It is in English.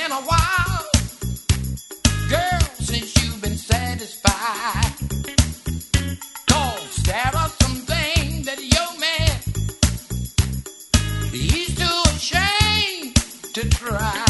been a while, girl, since you've been satisfied. 'Cause there are some things that your man, he's too ashamed to try.